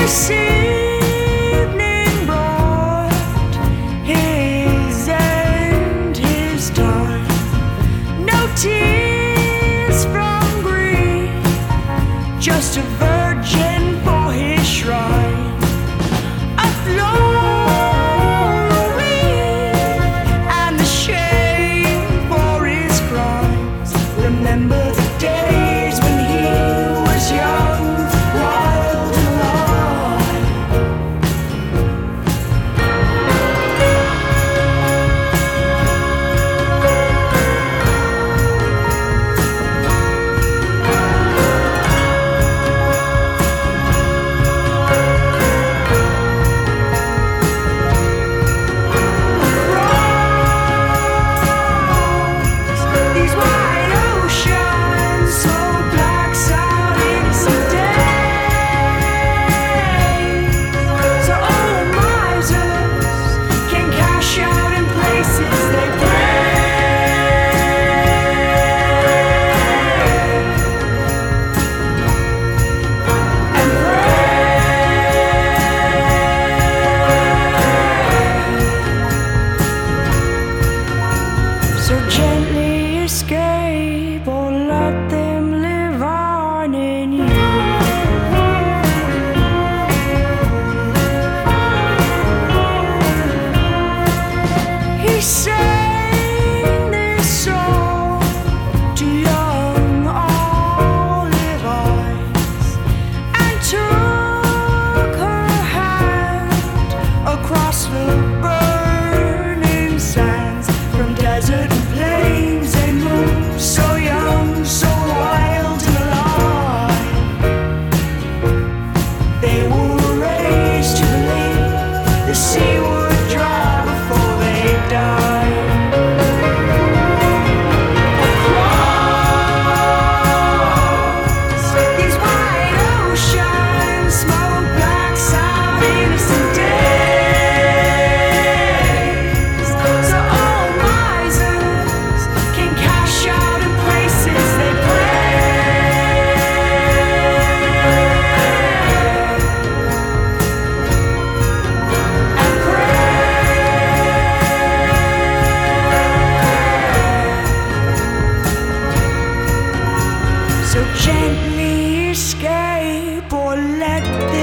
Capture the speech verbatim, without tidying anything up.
This evening brought his end, his time. No tears from grief, just a virgin for his shrine. A glory and the shame for his crimes. Remember the days when he was young, wild and alive. These wide oceans, so black, sad, innocent days. So old misers can cash out in places they and pray. So gently escape or let them live on in you. He sang this song to young olive eyes and took her hand across the burning sands from desert and plains. They moved so young, so wild and alive. They were raised to believe the sea would dry before they died. Across these wide oceans, smoke black, sad, innocent days. So old misers can cash out in places they and pray. So gently escape or let